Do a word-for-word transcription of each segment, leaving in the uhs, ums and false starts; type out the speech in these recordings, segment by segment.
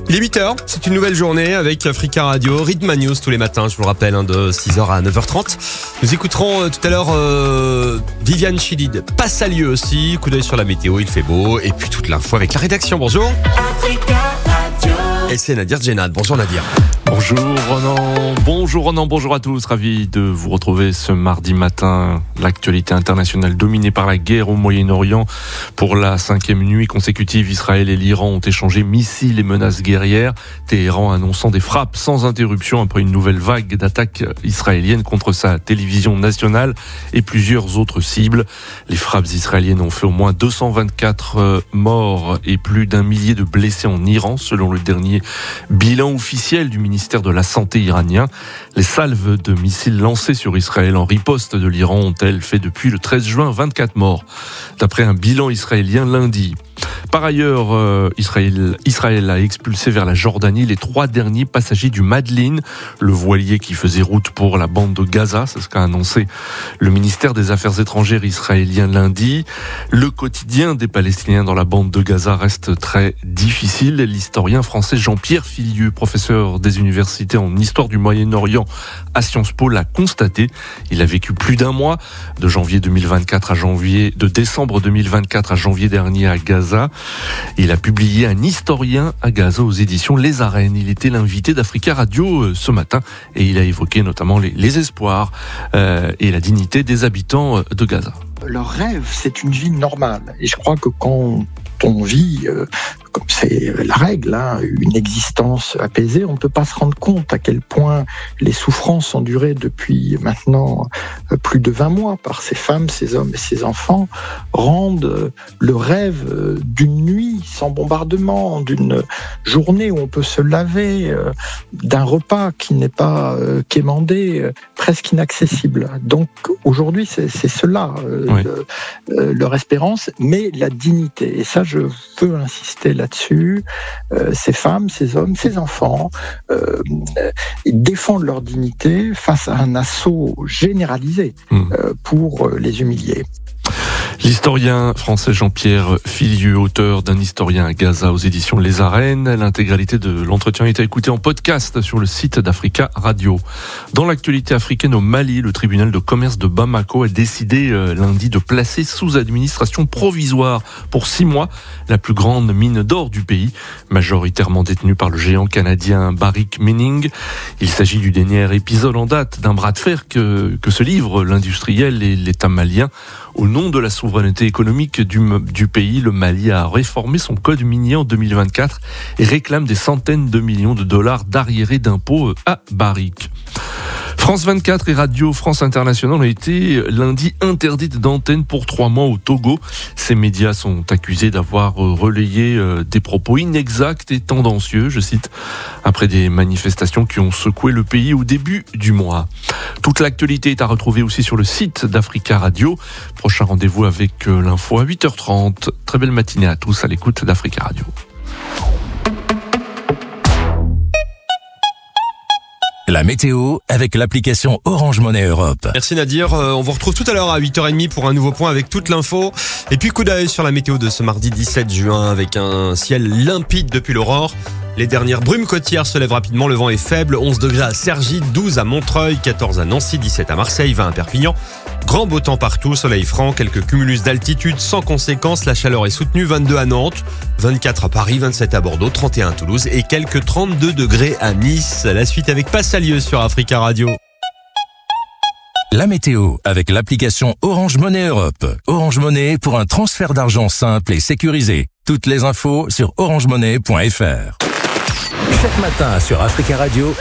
Il est huit heures, c'est une nouvelle journée avec Africa Radio, Rhythma News tous les matins, je vous le rappelle, hein, de six heures à neuf heures trente. Nous écouterons euh, tout à l'heure euh, Viviane Chidid, Passalieu aussi, coup d'œil sur la météo, il fait beau, et puis toute l'info avec la rédaction. Bonjour. Africa Radio. Et c'est Nadir Djenad. Bonjour Nadir. Bonjour Ronan, bonjour Ronan, bonjour à tous, ravi de vous retrouver ce mardi matin. L'actualité internationale dominée par la guerre au Moyen-Orient. Pour la cinquième nuit consécutive, Israël et l'Iran ont échangé missiles et menaces guerrières. Téhéran annonçant des frappes sans interruption après une nouvelle vague d'attaques israéliennes contre sa télévision nationale et plusieurs autres cibles. Les frappes israéliennes ont fait au moins deux cent vingt-quatre morts et plus d'un millier de blessés en Iran, selon le dernier bilan officiel du ministère de la Santé iranien. Les salves de missiles lancés sur Israël en riposte de l'Iran ont-elles fait depuis le treize juin vingt-quatre morts, d'après un bilan israélien lundi. Par ailleurs, euh, Israël, Israël a expulsé vers la Jordanie les trois derniers passagers du Madeleine, le voilier qui faisait route pour la bande de Gaza. C'est ce qu'a annoncé le ministère des Affaires étrangères israélien lundi. Le quotidien des Palestiniens dans la bande de Gaza reste très difficile. L'historien français Jean-Pierre Filieu, professeur des universités en histoire du Moyen-Orient à Sciences Po, l'a constaté. Il a vécu plus d'un mois, de janvier deux mille vingt-quatre à janvier, de décembre deux mille vingt-quatre à janvier dernier à Gaza. Il a publié Un historien à Gaza aux éditions Les Arènes. Il était l'invité d'Africa Radio ce matin et il a évoqué notamment les, les espoirs euh, et la dignité des habitants de Gaza. Leur rêve, c'est une vie normale. Et je crois que quand on vit, euh, comme c'est la règle, hein, une existence apaisée, on ne peut pas se rendre compte à quel point les souffrances ont duré depuis maintenant euh, plus de vingt mois par ces femmes, ces hommes et ces enfants, rendent euh, le rêve euh, d'une nuit sans bombardement, d'une journée où on peut se laver, euh, d'un repas qui n'est pas euh, quémandé, euh, presque inaccessible. Donc aujourd'hui, c'est, c'est cela, euh, oui. le, euh, leur espérance, mais la dignité. Et ça, je veux insister là-dessus. Euh, ces femmes, ces hommes, ces enfants euh, ils défendent leur dignité face à un assaut généralisé mmh. euh, pour les humilier. L'historien français Jean-Pierre Filieu, auteur d'Un historien à Gaza aux éditions Les Arènes. L'intégralité de l'entretien est à écouter en podcast sur le site d'Africa Radio. Dans l'actualité africaine au Mali, le tribunal de commerce de Bamako a décidé lundi de placer sous administration provisoire pour six mois la plus grande mine d'or du pays, majoritairement détenue par le géant canadien Barrick Mining. Il s'agit du dernier épisode en date d'un bras de fer que, que se livrent l'industriel et l'État malien. Au nom de la souveraineté économique du, du pays, le Mali a réformé son code minier en deux mille vingt-quatre et réclame des centaines de millions de dollars d'arriérés d'impôts à Barrick. France vingt-quatre et Radio France Internationale ont été lundi interdites d'antenne pour trois mois au Togo. Ces médias sont accusés d'avoir relayé des propos inexacts et tendancieux, je cite, après des manifestations qui ont secoué le pays au début du mois. Toute l'actualité est à retrouver aussi sur le site d'Africa Radio. Prochain rendez-vous avec l'info à huit heures trente. Très belle matinée à tous à l'écoute d'Africa Radio. La météo avec l'application Orange Money Europe. Merci Nadir, euh, on vous retrouve tout à l'heure à huit heures trente pour un nouveau point avec toute l'info. Et puis coup d'œil sur la météo de ce mardi dix-sept juin avec un ciel limpide depuis l'aurore. Les dernières brumes côtières se lèvent rapidement, le vent est faible, onze degrés à Cergy, douze à Montreuil, quatorze à Nancy, dix-sept à Marseille, vingt à Perpignan. Grand beau temps partout, soleil franc, quelques cumulus d'altitude sans conséquence, la chaleur est soutenue, vingt-deux à Nantes, vingt-quatre à Paris, vingt-sept à Bordeaux, trente et un à Toulouse et quelques trente-deux degrés à Nice. La suite avec Passalieu sur Africa Radio. La météo avec l'application Orange Money Europe. Orange Money pour un transfert d'argent simple et sécurisé. Toutes les infos sur orange money point f r. Chaque matin sur Africa Radio,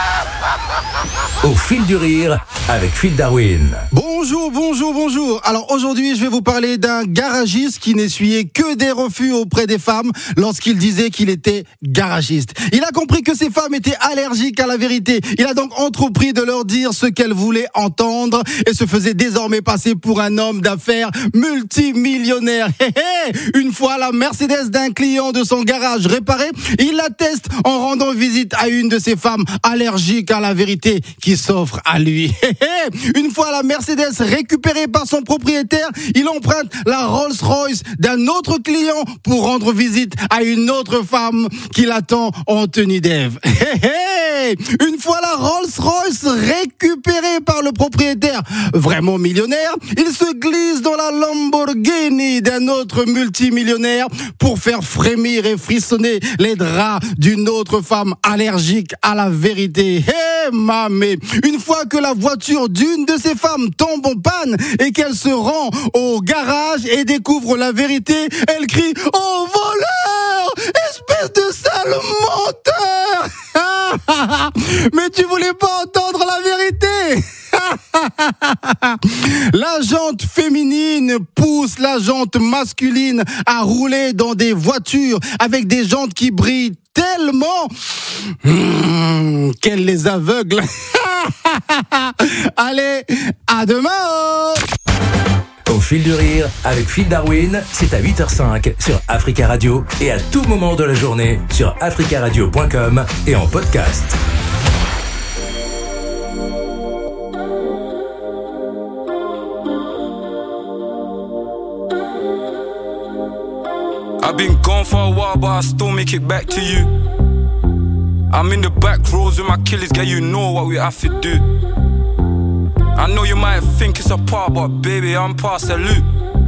au fil du rire avec Phil Darwin. Bonjour, bonjour, bonjour. Alors aujourd'hui, je vais vous parler d'un garagiste qui n'essuyait que des refus auprès des femmes lorsqu'il disait qu'il était garagiste. Il a compris que ces femmes étaient allergiques à la vérité. Il a donc entrepris de leur dire ce qu'elles voulaient entendre et se faisait désormais passer pour un homme d'affaires multimillionnaire. Hé hé, une fois la Mercedes d'un client de son garage réparée, il la teste en rendant visite à une de ces femmes allergiques à la vérité. vérité qui s'offre à lui. Une fois la Mercedes récupérée par son propriétaire, il emprunte la Rolls-Royce d'un autre client pour rendre visite à une autre femme qui l'attend en tenue d'Ève. Une fois la Rolls-Royce récupérée par le propriétaire vraiment millionnaire, il se glisse dans la Lamborghini d'un autre multimillionnaire pour faire frémir et frissonner les draps d'une autre femme allergique à la vérité. Hé, mamé! Une fois que la voiture d'une de ces femmes tombe en panne et qu'elle se rend au garage et découvre la vérité, elle crie « Oh, voleur! Espèce de sale menteur! » Mais tu voulais pas entendre la vérité. La jante féminine pousse la jante masculine à rouler dans des voitures avec des jantes qui brillent tellement mmh, qu'elle les aveugle. Allez, à demain. Au fil du rire, avec Phil Darwin, c'est à huit heures cinq sur Africa Radio et à tout moment de la journée sur africa radio point com et en podcast. I've been gone for a while, but I still make it back to you. I'm in the back rows with my killers, girl, you know what we have to do. I know you might think it's a part, but baby, I'm past salute.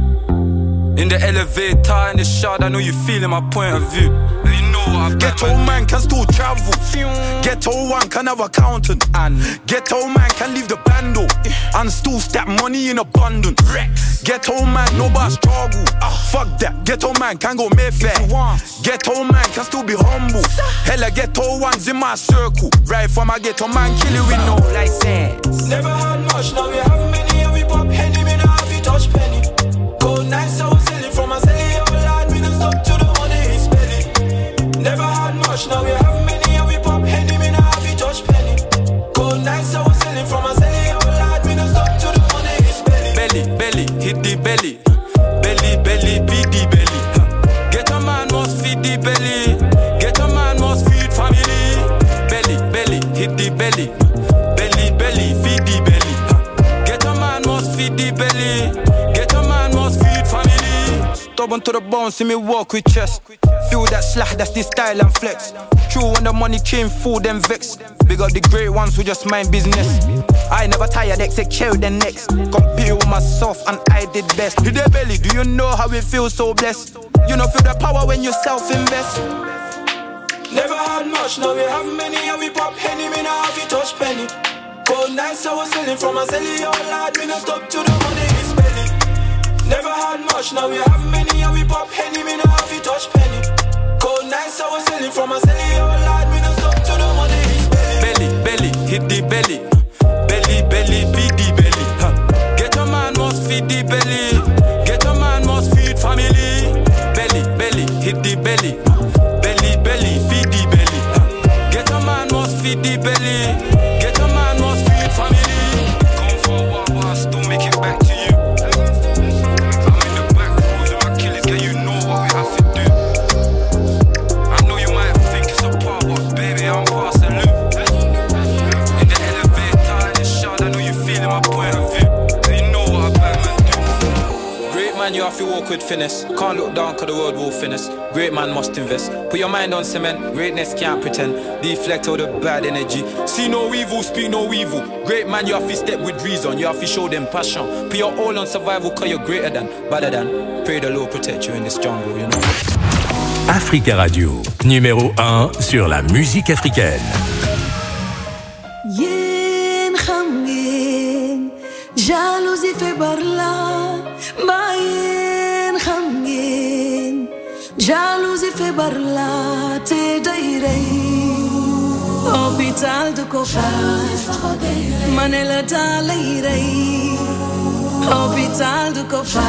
In the elevator, in the shot, I know you feeling my point of view. You know what I've Ghetto man. man can still travel. Ghetto one can have accountant. And ghetto man can leave the bando and still stack money in abundance. Ghetto man, no but struggle. Fuck that. Ghetto man can go Mayfair. Ghetto man can still be humble. Hella ghetto ones in my circle. Right from my ghetto man, kill it with no license. Never had much, now we have many, and we pop henny, me now have you touch penny. Go nice, I was selling from my celly, oh lad, we don't stop to the money is belly. Never had much, now we have many, and we pop henny, me now have you touch penny. Go nice, I was selling from my celly, oh lad, we don't stop to the money is belly. Belly, belly, hit the belly. Belly, belly, beat the belly. Get a man must feed the belly. Get a man must feed family. Belly, belly, hit the belly. Belly, belly, feed the belly. Get a man must feed the belly. Get a man must feed family. Stubborn to the bone, see me walk with chest. Feel that slack, that's the style and flex. True when the money came full, them vex. Big up the great ones who just mind business. I never tired, execute the next. Compete with myself and I did best. Hit the belly, do you know how it feels so blessed? You know feel the power when you self-invest. Never had much, now we have many, and we pop henny, me now have you touch penny. Go nice, I was selling from my celly, oh lad, me no stop to the money is belly. Never had much, now we have many, and we pop henny, me now have you touch penny. Go nice, I was selling from my celly, oh lad, me no stop to the money is belly. Belly, belly, hit the belly. Belly, belly, feed the belly. Huh. Get a man must feed the belly. Get a man must feed family. Belly, belly, hit the belly. Belly, belly, feed the belly. Huh. Get a man must feed the belly. Get a man must feed family. Gone for a while, but I still make it back to you. I'm in the back rows with my killers, girl, you know what we have to do. I know you might think it's a part, but baby, I'm past salute. In the elevator, in the shot, I know you feeling my point of view. You know what a bad man do. Great man, you have to walk with finesse. Can't look down, cause the world will finish. Great man must invest. Put your mind on cement. Greatness can't pretend. Deflect all the bad energy. See no evil, speak no evil. Great man, you have to step with reason. You have to show them passion. Put your all on survival, cause you're greater than, better than. Pray the Lord protect you in this jungle, you know. Africa Radio, numéro un sur la musique africaine. Yen khamgen, jalousie fait barla. Ma yen khamgen, jalousie fait barla. Te dairei, hôpital de Kofa, manela dairei, hôpital de Kofa.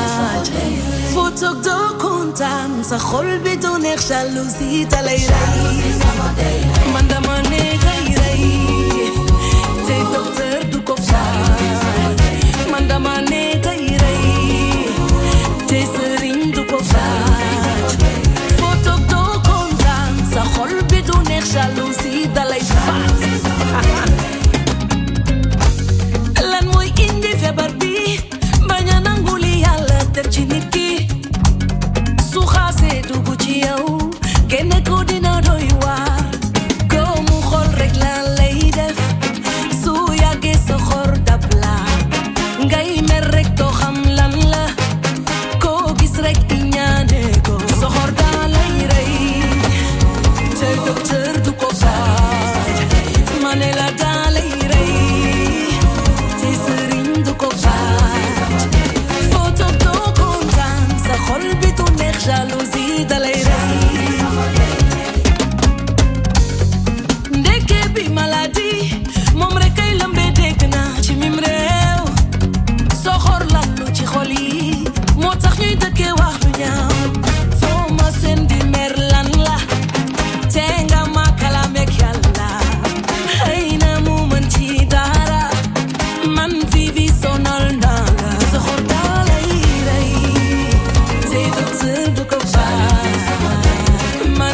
فوتك دو كنتان سخل بدونك جالوزي تلايري من دماني غيري تي دكتور دو كفار من دماني غيري تي سرين دو كفار فوتك دو كنتان سخل بدونك جالوزي تلايري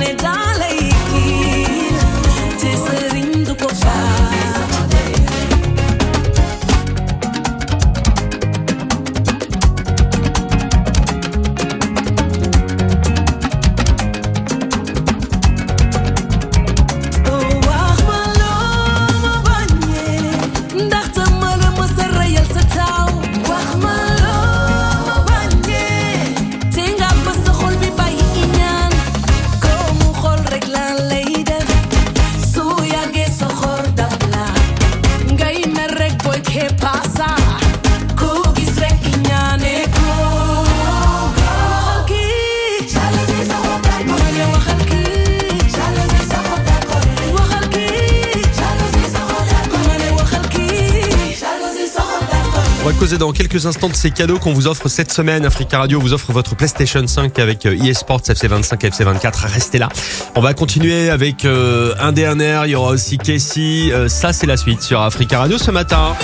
On va causer dans quelques instants de ces cadeaux qu'on vous offre cette semaine. Africa Radio vous offre votre PlayStation cinq avec eSports F C vingt-cinq, F C vingt-quatre. Restez là. On va continuer avec euh, un D N R. Il y aura aussi Casey. Euh, ça, c'est la suite sur Africa Radio ce matin.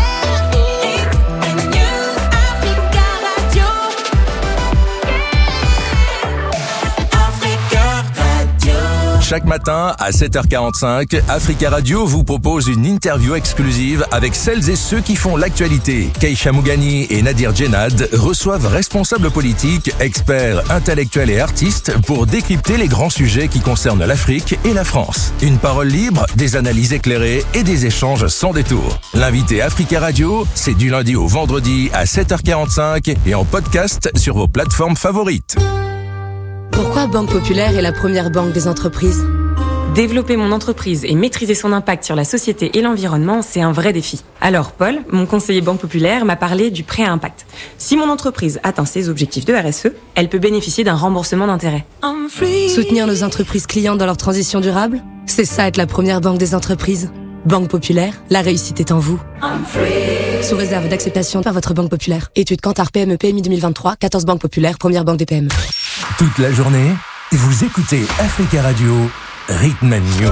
Chaque matin à sept heures quarante-cinq, Africa Radio vous propose une interview exclusive avec celles et ceux qui font l'actualité. Keïcha Mougani et Nadir Djenad reçoivent responsables politiques, experts, intellectuels et artistes pour décrypter les grands sujets qui concernent l'Afrique et la France. Une parole libre, des analyses éclairées et des échanges sans détour. L'invité Africa Radio, c'est du lundi au vendredi à sept heures quarante-cinq et en podcast sur vos plateformes favorites. Pourquoi Banque Populaire est la première banque des entreprises ? Développer mon entreprise et maîtriser son impact sur la société et l'environnement, c'est un vrai défi. Alors Paul, mon conseiller Banque Populaire, m'a parlé du prêt à impact. Si mon entreprise atteint ses objectifs de R S E, elle peut bénéficier d'un remboursement d'intérêt. Soutenir nos entreprises clientes dans leur transition durable ? C'est ça être la première banque des entreprises. Banque Populaire, la réussite est en vous. Sous réserve d'acceptation par votre Banque Populaire. Étude Kantar P M E P M I deux mille vingt-trois, quatorze Banque Populaire, première banque des P M E. Toute la journée, vous écoutez Africa Radio, Rhythm and News.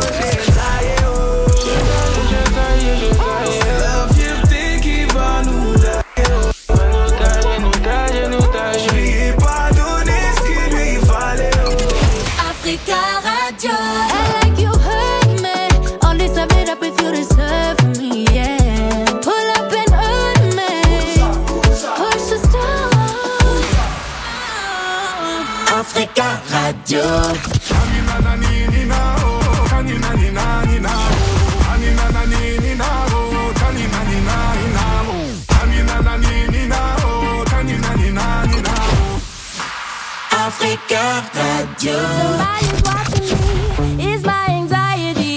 Africa Radio. Like you heard me, all this I made up if you deserve me, yeah. Pull up and earn me, push the stars. Africa Radio. Africa Radio. Somebody's watching me, is my anxiety.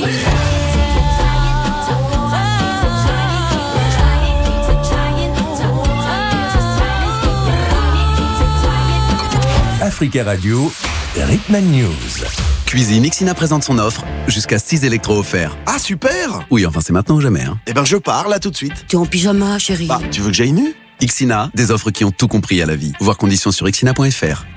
Africa Radio, Rhythm and News. Cuisine, Ixina présente son offre, jusqu'à six électros offerts. Ah super! Oui, enfin c'est maintenant ou jamais. Hein. Eh ben je pars là tout de suite. Tu es en pyjama, chérie. Bah, tu veux que j'aille nu? Ixina, des offres qui ont tout compris à la vie. Voir conditions sur ixina point f r.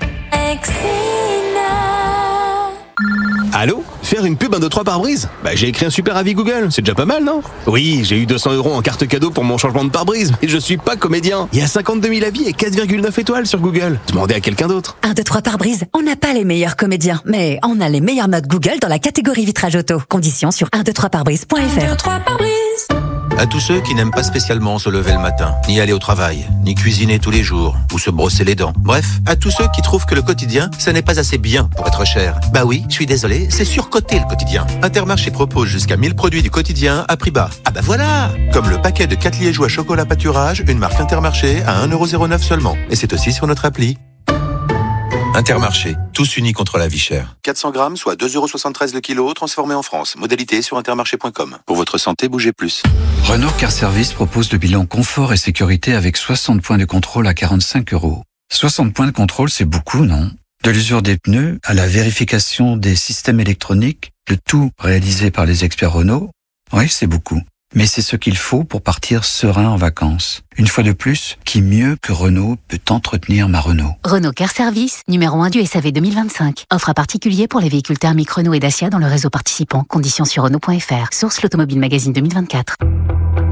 Allô? Faire une pub un deux trois pare-brise? Bah j'ai écrit un super avis Google, c'est déjà pas mal, non? Oui, j'ai eu deux cents euros en carte cadeau pour mon changement de pare-brise, mais je suis pas comédien. Il y a cinquante-deux mille avis et quatre virgule neuf étoiles sur Google. Demandez à quelqu'un d'autre. un deux trois pare-brise, on n'a pas les meilleurs comédiens, mais on a les meilleures notes Google dans la catégorie vitrage auto. Conditions sur un deux trois pare-brise point f r. un deux trois pare-brise. À tous ceux qui n'aiment pas spécialement se lever le matin, ni aller au travail, ni cuisiner tous les jours, ou se brosser les dents. Bref, à tous ceux qui trouvent que le quotidien, ça n'est pas assez bien pour être cher. Bah oui, je suis désolé, c'est surcoté le quotidien. Intermarché propose jusqu'à mille produits du quotidien à prix bas. Ah bah voilà! Comme le paquet de quatre liégeois chocolat pâturage, une marque Intermarché à un euro zéro neuf seulement. Et c'est aussi sur notre appli. Intermarché, tous unis contre la vie chère. quatre cents grammes, soit deux euros soixante-treize le kilo, transformé en France. Modalité sur intermarché point com. Pour votre santé, bougez plus. Renault Car Service propose le bilan confort et sécurité avec soixante points de contrôle à quarante-cinq euros. soixante points de contrôle, c'est beaucoup, non? De l'usure des pneus à la vérification des systèmes électroniques, le tout réalisé par les experts Renault. Oui, c'est beaucoup. Mais c'est ce qu'il faut pour partir serein en vacances. Une fois de plus, qui mieux que Renault peut entretenir ma Renault? Renault Car Service, numéro un du S A V deux mille vingt-cinq. Offre à particulier pour les véhicules thermiques Renault et Dacia dans le réseau participant. Conditions sur Renault point f r. Source l'Automobile Magazine deux mille vingt-quatre. Le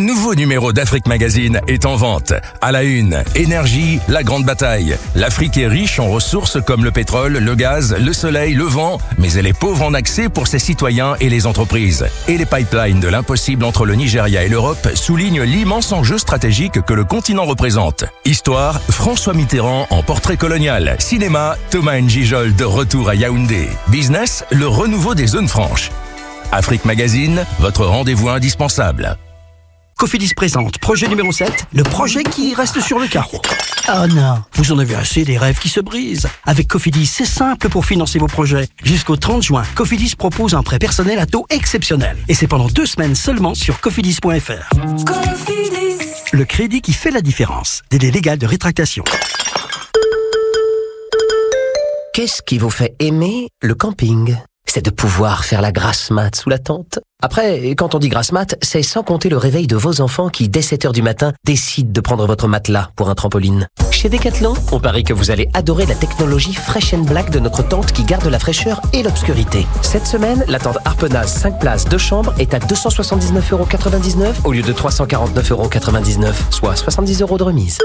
nouveau numéro d'Afrique Magazine est en vente. À la une, énergie, la grande bataille. L'Afrique est riche en ressources comme le pétrole, le gaz, le soleil, le vent, mais elle est pauvre en accès pour ses citoyens et les entreprises. Et les pipelines de l'impossible entre le Nigeria et l'Europe soulignent l'immense enjeu stratégique que le continent représente. Histoire, François Mitterrand en portrait colonial. Cinéma, Thomas Njijol de retour à Yaoundé. Business, le renouveau des zones franches. Afrique Magazine, votre rendez-vous indispensable. Cofidis présente projet numéro sept, le projet qui reste sur le carreau. Oh non, vous en avez assez des rêves qui se brisent. Avec Cofidis, c'est simple pour financer vos projets. Jusqu'au trente juin, Cofidis propose un prêt personnel à taux exceptionnel. Et c'est pendant deux semaines seulement sur cofidis point f r. Cofidis. Le crédit qui fait la différence. Délai légal de rétractation. Qu'est-ce qui vous fait aimer le camping ? C'est de pouvoir faire la grasse mat sous la tente. Après, quand on dit grasse mat, c'est sans compter le réveil de vos enfants qui, dès sept heures du matin, décident de prendre votre matelas pour un trampoline. Chez Decathlon, on parie que vous allez adorer la technologie Fresh and Black de notre tente qui garde la fraîcheur et l'obscurité. Cette semaine, la tente Harpenaz cinq places deux chambres est à deux cent soixante-dix-neuf euros quatre-vingt-dix-neuf au lieu de trois cent quarante-neuf euros quatre-vingt-dix-neuf, soit soixante-dix euros de remise.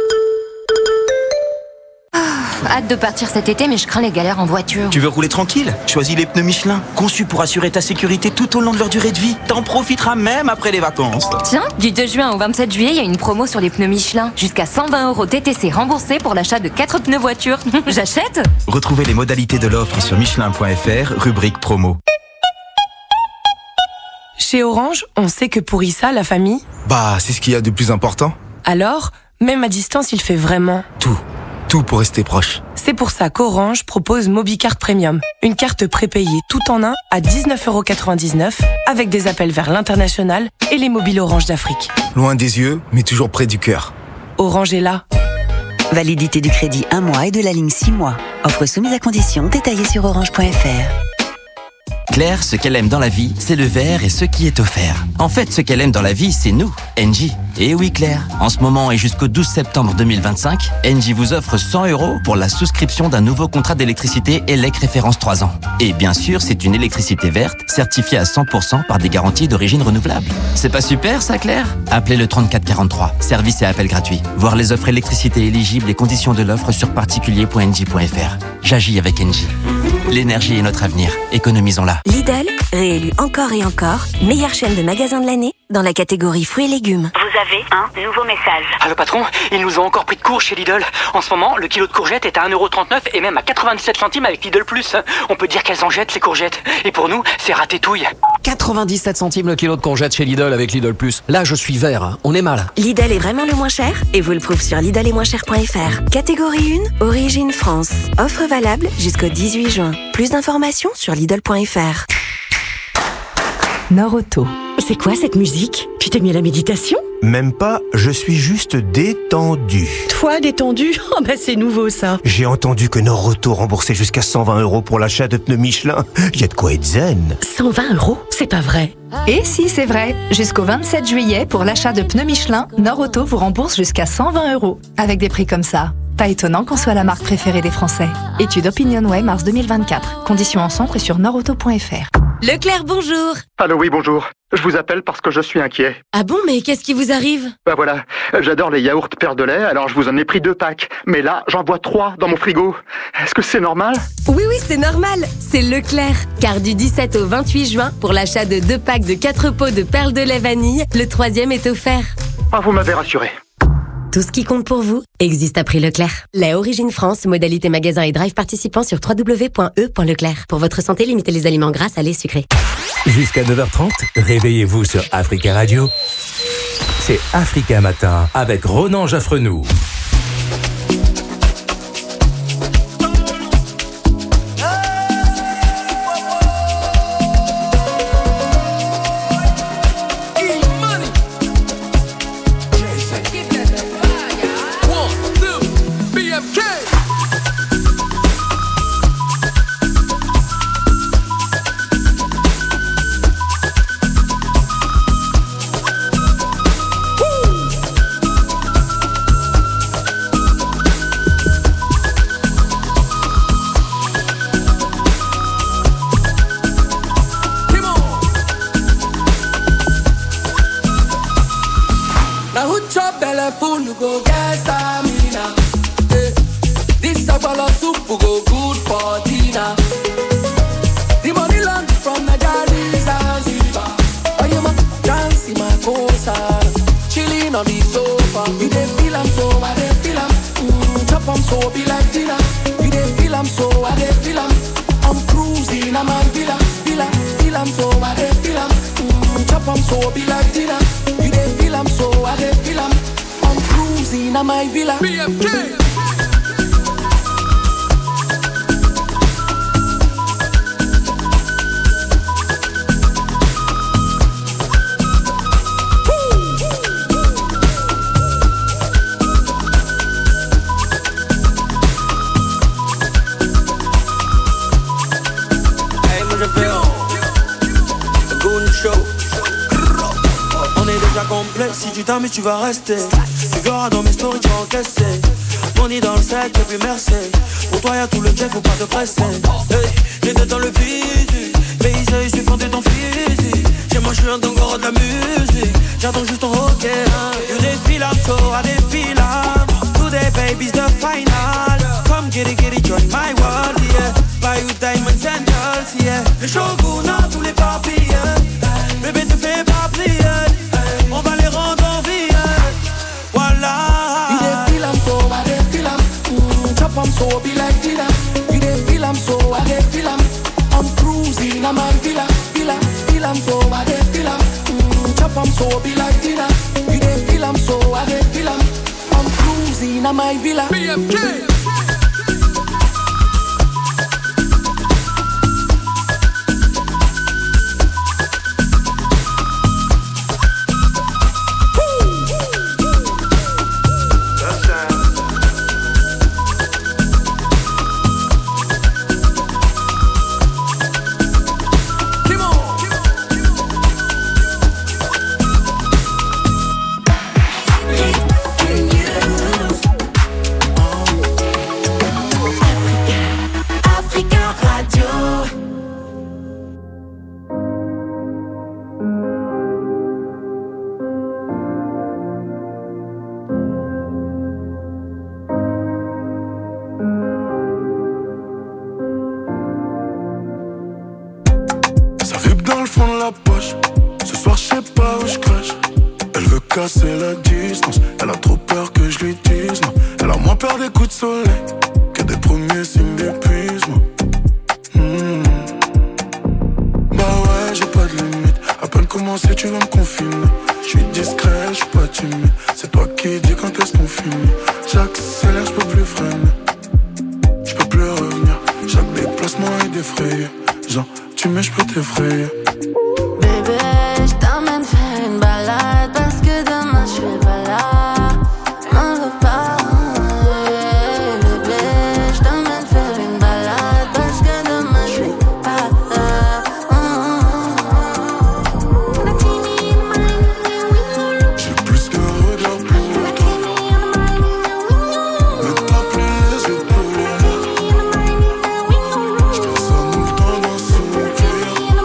Hâte de partir cet été, mais je crains les galères en voiture. Tu veux rouler tranquille ? Choisis les pneus Michelin, conçus pour assurer ta sécurité tout au long de leur durée de vie. T'en profiteras même après les vacances. Tiens, du deux juin au vingt-sept juillet, il y a une promo sur les pneus Michelin. Jusqu'à cent vingt euros T T C remboursés pour l'achat de quatre pneus voiture. J'achète ? Retrouvez les modalités de l'offre sur michelin point f r, rubrique promo. Chez Orange, on sait que pour Issa, la famille... Bah, c'est ce qu'il y a de plus important. Alors, même à distance, il fait vraiment... Tout. Tout pour rester proche. C'est pour ça qu'Orange propose MobiCard Premium, une carte prépayée tout en un à dix-neuf euros quatre-vingt-dix-neuf avec des appels vers l'international et les mobiles Orange d'Afrique. Loin des yeux, mais toujours près du cœur. Orange est là. Validité du crédit un mois et de la ligne six mois. Offre soumise à conditions, détaillée sur orange point f r. Claire, ce qu'elle aime dans la vie, c'est le verre et ce qui est offert. En fait, ce qu'elle aime dans la vie, c'est nous, Engie. Et oui Claire, en ce moment et jusqu'au douze septembre deux mille vingt-cinq, Engie vous offre cent euros pour la souscription d'un nouveau contrat d'électricité E L E C référence trois ans. Et bien sûr, c'est une électricité verte, certifiée à cent pour cent par des garanties d'origine renouvelable. C'est pas super ça Claire ? Appelez le trente-quatre quarante-trois, service et appel gratuit. Voir les offres électricité éligibles et conditions de l'offre sur particulier point engie point f r. J'agis avec Engie. L'énergie est notre avenir, économisons-la. Lidl, réélu encore et encore, meilleure chaîne de magasins de l'année dans la catégorie fruits et légumes. Vous avez un nouveau message. Ah le patron, ils nous ont encore pris de court chez Lidl. En ce moment, le kilo de courgettes est à un euro trente-neuf et même à quatre-vingt-dix-sept centimes avec Lidl Plus. On peut dire qu'elles en jettent les courgettes. Et pour nous, c'est ratétouille. quatre-vingt-dix-sept centimes le kilo de courgettes chez Lidl avec Lidl Plus. Là, je suis vert, on est mal. Lidl est vraiment le moins cher et vous le prouve sur lidl et moins cher point f r. Catégorie un, origine France. Offre valable jusqu'au dix-huit juin. Plus d'informations sur lidl point f r. Nord-Auto. C'est quoi cette musique ? Tu t'es mis à la méditation ? Même pas, je suis juste détendu. Toi, détendu ? Oh bah c'est nouveau ça. J'ai entendu que Nord-Auto remboursait jusqu'à cent vingt euros pour l'achat de pneus Michelin. Il y a de quoi être zen. cent vingt euros ? C'est pas vrai. Et si, c'est vrai. Jusqu'au vingt-sept juillet, pour l'achat de pneus Michelin, Nord-Auto vous rembourse jusqu'à cent vingt euros. Avec des prix comme ça. Pas étonnant qu'on soit la marque préférée des Français. Étude OpinionWay mars deux mille vingt-quatre. Conditions en centre et sur nord auto point f r. Leclerc, bonjour. Allô, oui, bonjour. Je vous appelle parce que je suis inquiet. Ah bon, mais qu'est-ce qui vous arrive ? Bah voilà, j'adore les yaourts Père de lait, alors je vous en ai pris deux packs. Mais là, j'en vois trois dans mon frigo. Est-ce que c'est normal ? Oui, oui, c'est normal. C'est Leclerc. Car du dix-sept au vingt-huit juin, pour l'achat de deux packs de quatre pots de perles de lait vanille, le troisième est offert. Ah, vous m'avez rassuré. Tout ce qui compte pour vous existe à prix Leclerc. Lait Origine France, modalité magasin et drive participant sur w w w point e point leclerc. Pour votre santé, limitez les aliments gras, salés, sucrés. Jusqu'à neuf heures trente, réveillez-vous sur Africa Radio. C'est Africa Matin avec Ronan Jaffrenou. careful, you go get stamina. Hey. This sagbolo soup go good for dinner. The money land from Nigeria, Zanzibar. Oh, you ma dance in my cosa, chilling on the sofa. You dey feel I'm so, I dey feel I'm. Mm, chop I'm so, be like dinner. You dey feel I'm so, I dey feel I'm. I'm cruising, I'm a villa, villa. Feel I'm so, I dey feel I'm. Mm, chop I'm so, be like dinner. You dey feel I'm so, I dey feel I'm. I'm cruising, I'm a villa. B M K. Complet, si tu t'amuses tu vas rester. Tu verras dans mes stories tu vas encaisser. Money dans le sac et puis merci. Pour toi y'a tout le jet, faut pas te presser. Hey, j'étais dans le physique, mais ils suis fondé ton physique. Chez moi je suis un dongoro de la musique. J'attends juste ton hockey hein. You défile I'm so, I défile I'm. Today baby's the final. Come get it, get it, join my world, yeah. Buy you diamonds and girls, yeah. Le shogun a tous les papiers. Bébé te fais pas plier. On va les rendre en vie, voilà. You dey feel I'm so, I dey feel I'm. Mm, chop I'm so, be like dinner. You dey feel I'm so, I dey feel I'm. I'm cruising, I'm a villa, villa. Feel I'm so, I dey feel I'm. Mm, chop I'm so, be like dinner. You dey feel I'm so, I dey feel I'm. I'm cruising, I'm a villa. B M K. Casser la distance, elle a trop peur que je lui dise non. Elle a moins peur des coups de soleil que des premiers signes d'épuisement. Mmh. Bah ouais, j'ai pas de limite. À peine commencé, tu vas me confiner. Je suis discret, je suis pas timide. C'est toi qui dis quand est-ce qu'on finit. J'accélère, je peux plus freiner. Je peux plus revenir. Chaque déplacement est défrayé. Genre, tu mets, je peux t'effrayer. Bébé, je t'emmène faire une balade parce que demain je serai pas là. M'en veux pas, bébé, je t'emmène faire une balade parce que demain je serai pas là. J'ai plus qu'un regard pour toi. Ne t'as plus les yeux pour moi. Je fais ça tout le temps dans son cœur.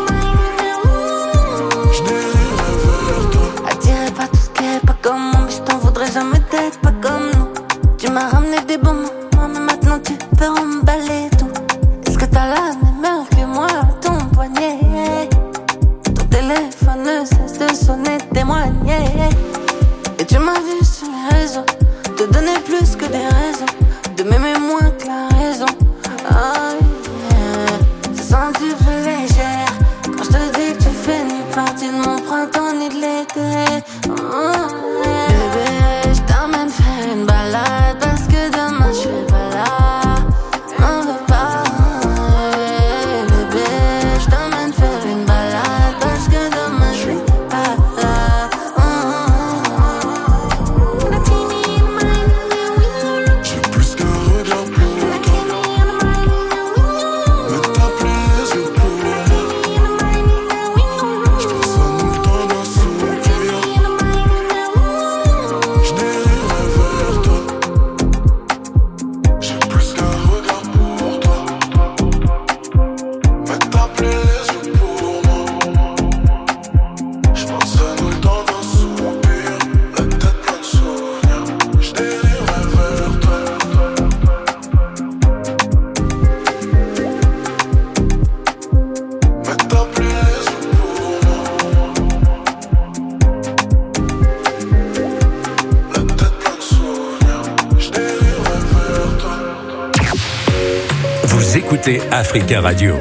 Je dérive vers toi. Attiré par tout ce qui est pas comme moi, mais je t'en voudrais jamais d'être pas comme nous. Tu m'as ramené des bons moments, mais maintenant tu peux emballer tout. Est-ce que t'as la même heure que moi à ton poignet? Ton téléphone ne cesse de sonner, témoigner. Et tu m'as vu sur les réseaux te donner plus que des raisons, de m'aimer moins que la raison. Oh yeah. Je sens un petit peu légère quand je te dis que tu fais ni partie de mon printemps ni de l'été. Oh yeah. Bébé, je t'emmène faire une balade parce que demain je serai pas là. M'en veux pas, bébé, je t'emmène faire une balade parce que demain je serai pas là. J'ai plus qu'un regard pour toi. Ne t'as plus les yeux pour moi. écoutez Africa Radio.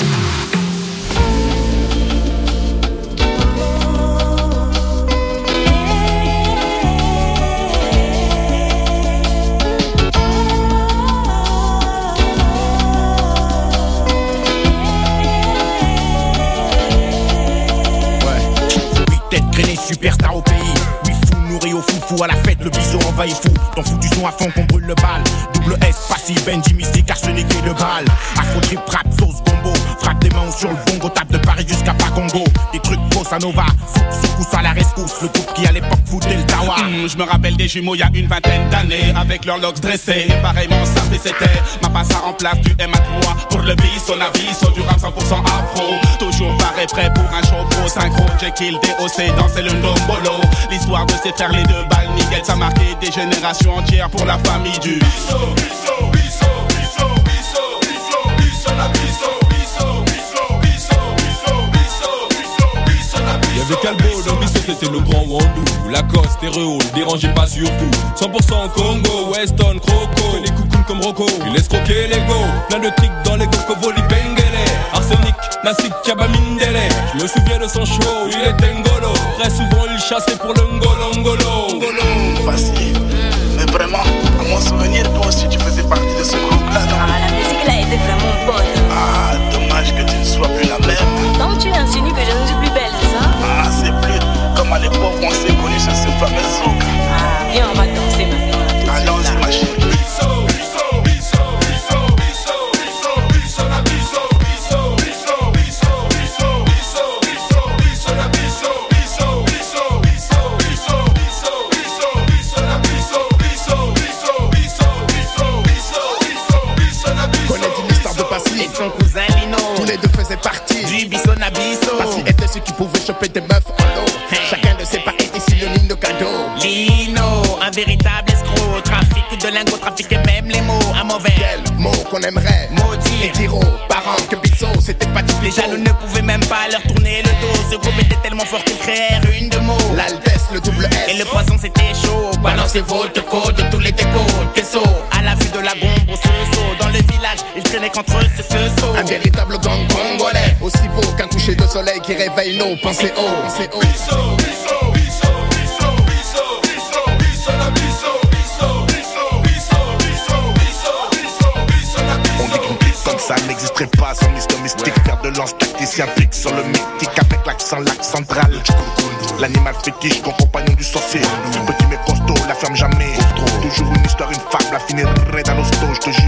Superstar au pays, oui fou nourri au fou fou à la fête, le bison envahit fou. Ton fou du son à fond qu'on brûle le bal. Double S, passif, Benji, mystique, arsenic et de balle. Afro trip, rap, sauce, gombo. Frappe des mains sur le bongo, tape de Paris jusqu'à Pacongo. Des trucs bossa nova, souk à la rescousse. Le groupe qui à l'époque foutait le tawa. Mmh, je me rappelle des jumeaux il y a une vingtaine d'années, avec leurs locks dressés. Et pareillement sapé c'était ma passe en place du M A trois. Pour le bis, son avis, sur du rap cent pour cent afro. Toujours pareil prêt pour un show pro synchro. Jekyll, D O C, danser le ndombolo. L'histoire de ces frères les deux balles nickel, ça a marqué des générations entières pour la famille du Bisso, Bisso, Bisso, Bisso, Bisso, Bisso, Bisso, la Bisso, Bisso, Bisso, Bisso, Bisso, Bisso, Bisso, Bisso, la Bisso. Y'avait Calbo, dans Bisso c'était le grand Wandou. Lacoste et Réo, dérangez pas surtout. cent pour cent Congo, Weston, Croco. Les coucounes comme Rocco, il laisse croquer les go. Plein de tricks dans les Coco, Voli, Bengele. Arsenic, Nassik, Kaba, Mindele. Je me souviens de son show, il était ngolo. Très souvent il chassait pour le ngolo, ngolo, ngolo. Passé. Mais vraiment, à mon souvenir, toi aussi tu faisais partie de ce groupe-là, non? Ah, la musique là était vraiment bonne. Ah, dommage que tu ne sois plus la même. Donc tu insinues que je ne suis plus belle, c'est ça? Ah, c'est plus comme à l'époque où on s'est connus sur ce fameux zouk. Ah, viens, on va danser maintenant. Allons-y, ma chérie. Bisso, Bisso, Bisso, Bisso, Bisso, Bisso, Bisso, la Bisso, Bisso, Bisso, Bisso, Bisso, Bisso, Bisso, Bisso, la Bisso, Bisso, Bisso, Bisso, Bisso, Bisso, Bisso, Bisso, la Bisso, Bisso, Bisso, Bisso, Bisso, Bisso, Bisso, Bisso, la Bisso. Connais une histoire de Passy et de son cousin Lino. Tous les deux faisaient partie du Bisso Nabisso. Passy était celui qui pouvait choper des meufs en lot. Chacun de ses pas était synonyme de cadeau. Lino, un véritable escroc. Trafic de lingots, trafiquait même les mots. Un mauvais quel mot qu'on aimerait maudire. Et dire aux parents que Bisso c'était pas du tout. Les jaloux ne pouvaient même pas leur tourner le dos. Ce groupe était tellement fort qu'ils créèrent une de mots. L'Altesse, le double S. Et le poison c'était chaud. Balancez votre code de tous les décos. Tesso, à la vue de la bombe au seau. Dans le village, ils traînaient contre eux, c'est ce saut. Un véritable gang congolais. Aussi beau qu'un coucher de soleil qui réveille nos pensées haut. Pensées haut. Bisso, Bisso, Bisso, Bisso, Bisso, Bisso, Bisso, la Bisso, Bisso, Bisso, Bisso, Bisso, Bisso, Bisso, Bisso, la Bisso. On dit qu'une piste comme ça n'existerait pas sans Mister Mystique. Faire de lance tacticien pique sur le mythique avec l'accent lac central. L'animal fétiche, ton compagnon du sorcier. Petit mais costaud, la ferme jamais. Toujours une histoire, une fable, la finirait dans l'hosto, je te jure.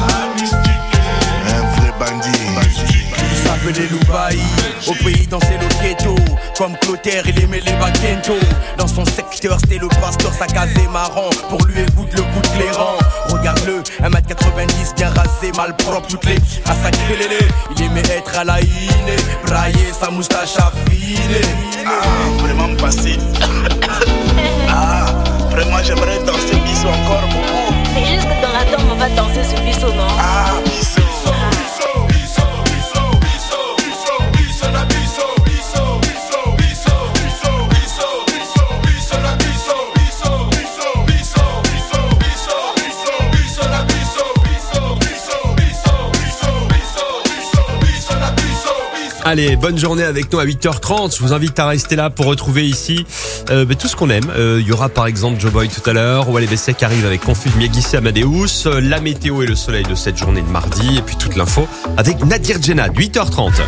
Un vrai bandit. Il s'appelait Loubaï, au pays dansait le ghetto. Comme Clotaire, il aimait les baguettes. Dans son secteur, c'était le pasteur, sa case est marrant. Pour lui, écoute le bout de clairant. Regarde-le, un mètre quatre-vingt-dix, bien rasé, mal propre, toutes les à sacré lélé. Il aimait être à la iné, brailler sa moustache affinée. Ah, vraiment passé. Ah, vraiment, j'aimerais danser Bisso encore beaucoup. Mais juste que dans la tombe, on va danser ce Bisso, non? Ah, Bisso. Allez, bonne journée avec nous à huit heures trente. Je vous invite à rester là pour retrouver ici euh, tout ce qu'on aime. Il euh, y aura par exemple Joe Boy tout à l'heure, Wally Bessé qui arrive avec Confus, Miegissé, Amadeus, euh, la météo et le soleil de cette journée de mardi, et puis toute l'info avec Nadir Djenad, huit heures trente.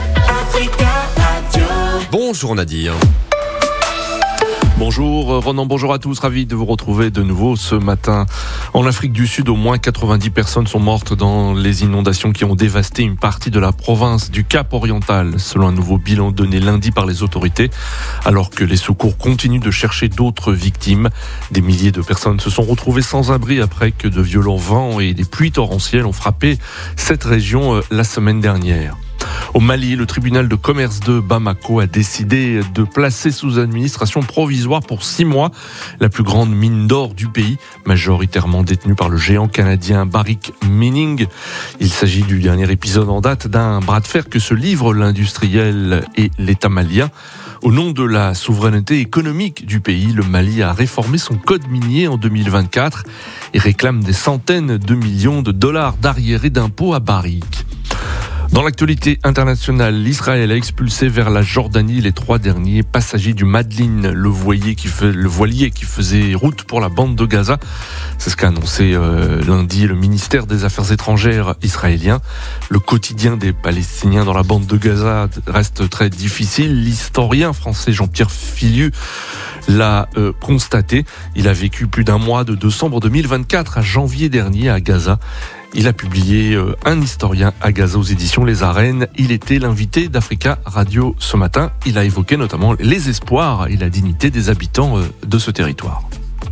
Bonjour Nadir. Bonjour Ronan, bonjour à tous, ravi de vous retrouver de nouveau ce matin. En Afrique du Sud, au moins quatre-vingt-dix personnes sont mortes dans les inondations qui ont dévasté une partie de la province du Cap-Oriental, selon un nouveau bilan donné lundi par les autorités. Alors que les secours continuent de chercher d'autres victimes, des milliers de personnes se sont retrouvées sans abri après que de violents vents et des pluies torrentielles ont frappé cette région la semaine dernière. Au Mali, le tribunal de commerce de Bamako a décidé de placer sous administration provisoire pour six mois la plus grande mine d'or du pays, majoritairement détenue par le géant canadien Barrick Mining. Il s'agit du dernier épisode en date d'un bras de fer que se livrent l'industriel et l'État malien. Au nom de la souveraineté économique du pays, le Mali a réformé son code minier en deux mille vingt-quatre et réclame des centaines de millions de dollars d'arriérés d'impôts à Barrick. Dans l'actualité internationale, l'Israël a expulsé vers la Jordanie les trois derniers passagers du Madlin, le voilier qui, fait, le voilier qui faisait route pour la bande de Gaza. C'est ce qu'a annoncé euh, lundi le ministère des Affaires étrangères israélien. Le quotidien des Palestiniens dans la bande de Gaza reste très difficile. L'historien français Jean-Pierre Filiu l'a euh, constaté. Il a vécu plus d'un mois de décembre deux mille vingt-quatre à janvier dernier à Gaza. Il a publié euh, un historien à Gaza aux éditions Les Arènes. Il était l'invité d'Africa Radio ce matin. Il a évoqué notamment les espoirs et la dignité des habitants euh, de ce territoire.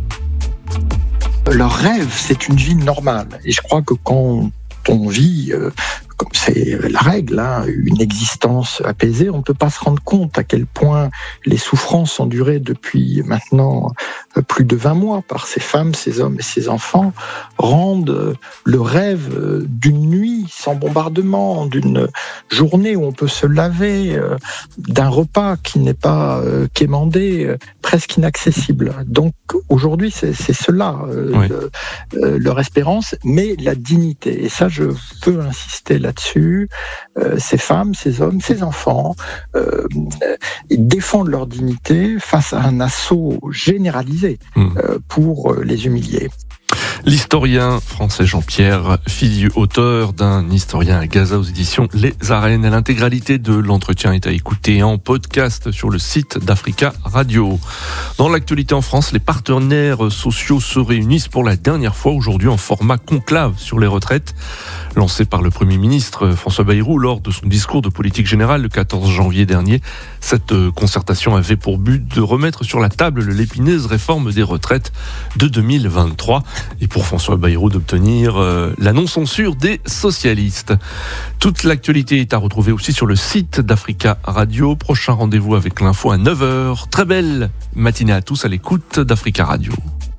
Leur rêve, c'est une vie normale. Et je crois que quand on vit, euh, comme c'est la règle, hein, une existence apaisée, on ne peut pas se rendre compte à quel point les souffrances ont duré depuis maintenant plus de vingt mois par ces femmes, ces hommes et ces enfants, rendent le rêve d'une nuit sans bombardement, d'une journée où on peut se laver, d'un repas qui n'est pas quémandé, presque inaccessible. Donc aujourd'hui, c'est, c'est cela, oui. le, leur espérance, mais la dignité. Et ça, je veux insister là-dessus. Euh, ces femmes, ces hommes, ces enfants euh, défendent leur dignité face à un assaut généralisé mmh. euh, pour les humilier. L'historien français Jean-Pierre Filiu, auteur d'un historien à Gaza aux éditions Les Arènes. L'intégralité de l'entretien est à écouter en podcast sur le site d'Africa Radio. Dans l'actualité en France, les partenaires sociaux se réunissent pour la dernière fois aujourd'hui en format conclave sur les retraites. Lancé par le Premier ministre François Bayrou lors de son discours de politique générale le quatorze janvier dernier, cette concertation avait pour but de remettre sur la table l'épineuse réforme des retraites de deux mille vingt-trois et pour François Bayrou d'obtenir euh, la non-censure des socialistes. Toute l'actualité est à retrouver aussi sur le site d'Africa Radio. Prochain rendez-vous avec l'info à neuf heures. Très belle matinée à tous à l'écoute d'Africa Radio.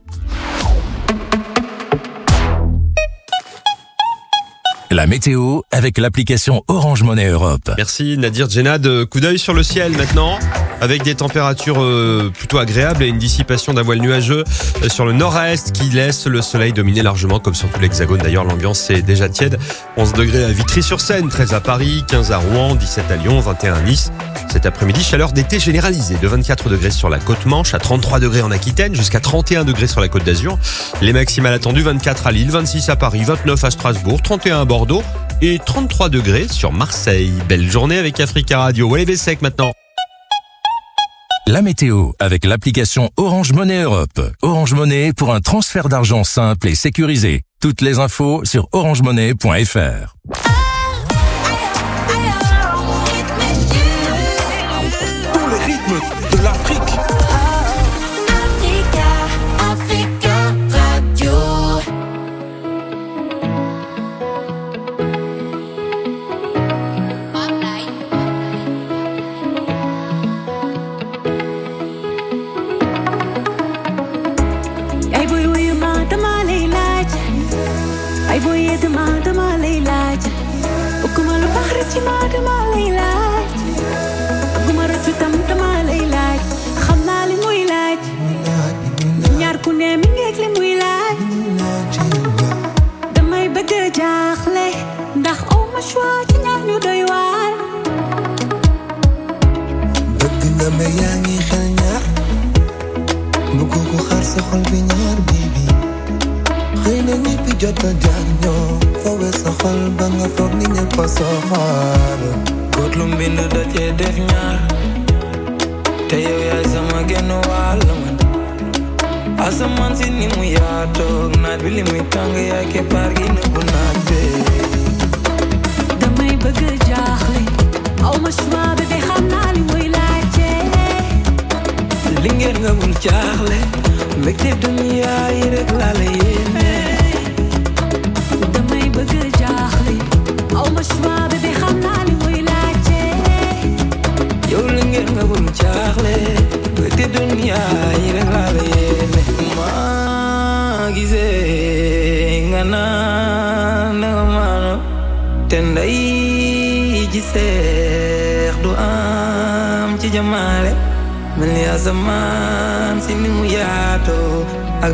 La météo avec l'application Orange Monnaie Europe. Merci Nadir Djenad. Coup d'œil sur le ciel maintenant, avec des températures euh, plutôt agréables et une dissipation d'un voile nuageux euh, sur le nord-est qui laisse le soleil dominer largement, comme sur tout l'hexagone. D'ailleurs, l'ambiance est déjà tiède. onze degrés à Vitry-sur-Seine, treize à Paris, quinze à Rouen, dix-sept à Lyon, vingt et un à Nice. Cet après-midi, chaleur d'été généralisée de vingt-quatre degrés sur la côte Manche, à trente-trois degrés en Aquitaine, jusqu'à trente et un degrés sur la côte d'Azur. Les maximales attendues, vingt-quatre à Lille, vingt-six à Paris, vingt-neuf à Strasbourg, trente et un à Bordeaux et trente-trois degrés sur Marseille. Belle journée avec Africa Radio. Wallet Bessec maintenant. La météo avec l'application Orange Monnaie Europe. Orange Monnaie pour un transfert d'argent simple et sécurisé. Toutes les infos sur orange monnaie point f r. Tous les rythmes de l'Afrique. Dama lay laaj bëgguma rëccu tam dama lay laaj xam naa li muy laaj ñaar ku ne mi ngeeg li muy laaj damay bëgg a jaaxle ndax aw ma choix ci ñaar ñu doy waar bëgg nga ma yaa ngi xel ñaar lu ko ko xaar sa xol bi ñaar bibi xëy na ñi fi jot a jaar ñoo fawe sa xol ba nga foog ni ñëpp a soxaar góot lu mbind da cee def ñaar te yow yaay sama genn wàll man asamaan si ni mu yaatoog naaj bi li muy tàng yaay keppaar gi nëbbu naaj bi damay bëgg a jaaxle aw ma choix bébé xam naa li muy laajte li ngeen nga bul jaaxle mbégte dunya yi rek laa la yéene damay bëgg a jaaxle aw ma choix bébé xam naa li muy laajte yow li ngeen nga bul jaaxle mbégte dunya yi rek laa la yéene maa gisee nga naan nga maano te nday ji seex du am ci jamaale mel ni asamaan si ni mu yaatoo ak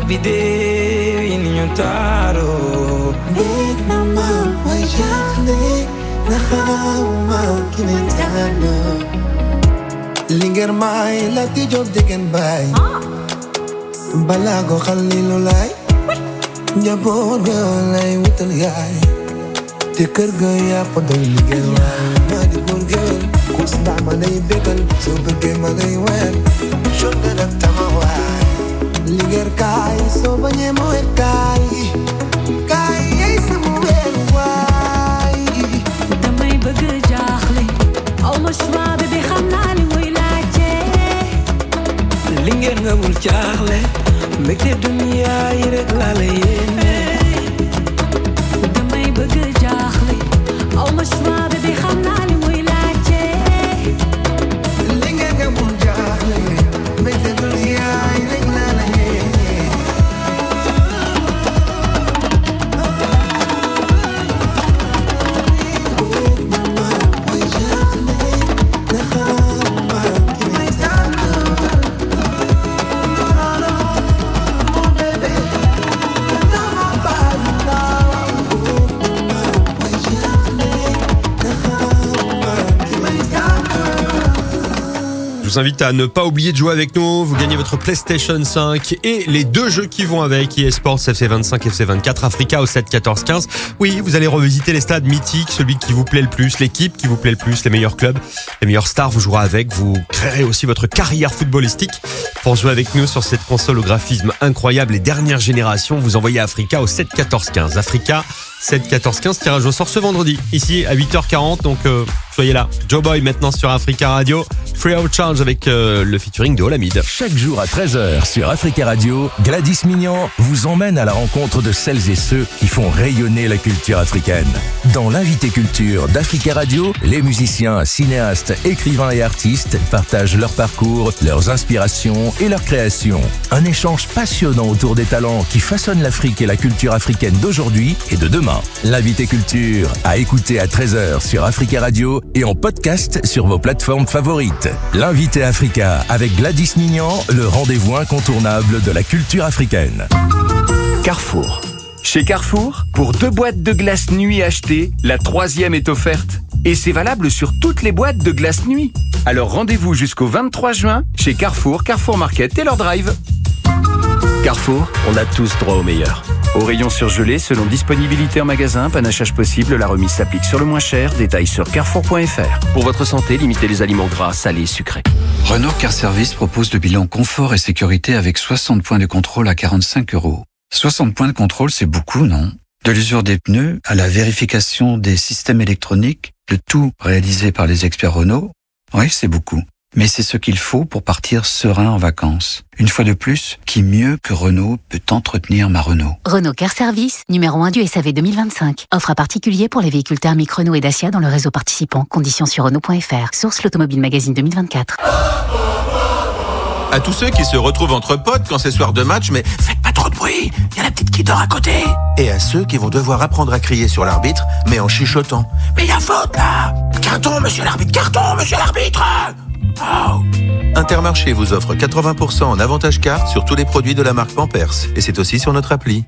biddew yi ni ñu taaroo néeg na ma way jaaxle naxama kinetana linger mai la ti job degen bay balago khalilu lay njabor ga lay wutal yaay te kër ga ya fa doy linger ma di gor gel kus na ma lay begal so bëgge ma lay wen shonga dak tama waay linger kay so bañe mo et kay kay ay sama wer waay damay bëgg jaaxle aw ma choix bébé xam naa li muy laajte li ngeen nga wul jaaxle mbégte dunia yi rek laa la yéene damay bëgg jaaxle aw ma choix bébé xam naa li muy laajte li ngeen nga wul jaaxle mbégte dunia yi rek laa la yéene Je vous invite à ne pas oublier de jouer avec nous. Vous gagnez votre PlayStation cinq et les deux jeux qui vont avec, E A Sports F C vingt-cinq, F C vingt-quatre, Africa au sept quatorze quinze. Oui, vous allez revisiter les stades mythiques, celui qui vous plaît le plus, l'équipe qui vous plaît le plus, les meilleurs clubs, les meilleures stars, vous jouerez avec. Vous créerez aussi votre carrière footballistique. Pour jouer avec nous sur cette console au graphisme incroyable et dernière génération, vous envoyez Africa au sept quatorze quinze. Africa sept quatorze quinze, tirage au sort ce vendredi, ici à huit heures quarante, donc euh, soyez là. Joe Boy maintenant sur Africa Radio, Free of Charge avec euh, le featuring de Olamide. Chaque jour à treize heures sur Africa Radio, Gladys Mignon vous emmène à la rencontre de celles et ceux qui font rayonner la culture africaine. Dans l'invité culture d'Africa Radio, les musiciens, cinéastes, écrivains et artistes partagent leur parcours, leurs inspirations et leurs créations. Un échange passionnant autour des talents qui façonnent l'Afrique et la culture africaine d'aujourd'hui et de demain. L'invité culture à écouter à treize heures sur Africa Radio et en podcast sur vos plateformes favorites. L'invité Africa avec Gladys Mignon, le rendez-vous incontournable de la culture africaine. Carrefour. Chez Carrefour, pour deux boîtes de glace nuit achetées, la troisième est offerte. Et c'est valable sur toutes les boîtes de glace nuit. Alors rendez-vous jusqu'au vingt-trois juin chez Carrefour, Carrefour Market, Taylor Drive. Carrefour, on a tous droit au meilleur. Au rayon surgelé, selon disponibilité en magasin, panachage possible, la remise s'applique sur le moins cher. Détails sur carrefour point f r. Pour votre santé, limitez les aliments gras, salés et sucrés. Renault Car Service propose le bilan confort et sécurité avec soixante points de contrôle à quarante-cinq euros. soixante points de contrôle, c'est beaucoup, non? De l'usure des pneus à la vérification des systèmes électroniques, le tout réalisé par les experts Renault. Oui, c'est beaucoup. Mais c'est ce qu'il faut pour partir serein en vacances. Une fois de plus, qui mieux que Renault peut entretenir ma Renault? Renault Car Service, numéro un du S A V deux mille vingt-cinq. Offre à particulier pour les véhicules thermiques Renault et Dacia dans le réseau participant. Conditions sur Renault point f r. Source l'Automobile Magazine deux mille vingt-quatre. À tous ceux qui se retrouvent entre potes quand c'est soir de match, mais faites pas trop de bruit, il y a la petite qui dort à côté. Et à ceux qui vont devoir apprendre à crier sur l'arbitre, mais en chuchotant. Mais il y a faute là! Carton, monsieur l'arbitre, carton, monsieur l'arbitre! Oh. Intermarché vous offre quatre-vingts pour cent en avantage carte sur tous les produits de la marque Pampers. Et c'est aussi sur notre appli.